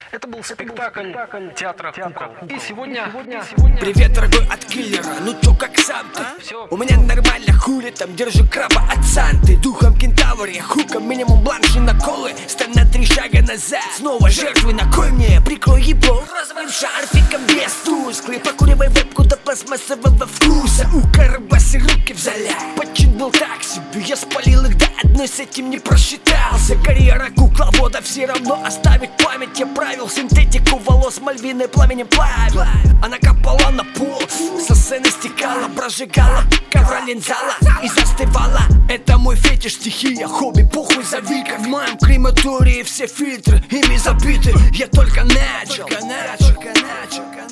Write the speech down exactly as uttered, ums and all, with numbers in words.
Это был спектакль театра кукол. И сегодня... Привет, дорогой, от киллера, ну чё, как сам ты? Всё. У меня нормально, хули там, держу краба от Санты. Духом кентавр, я хуком, минимум бланши на колы. Стань на три шага назад, снова жертвы, на кой мне? Прикрой ебло розовым шарфиком без тусклый. Покуривай вебку до пластмассового вкуса. У карабасы руки в зале. Почин был так себе, я спалил их до одной, с этим не просчитался. Карьера кукловода все равно оставит память. Я правил синтетику волос Мальвины, пламенем плавил. Она капала на пол, со сцены стекала, прожигала, ковра линзала и застывала. Это мой фетиш, стихия, хобби, похуй зови. Как в моем крематории все фильтры ими забиты. Я только начал, только начал, только начал.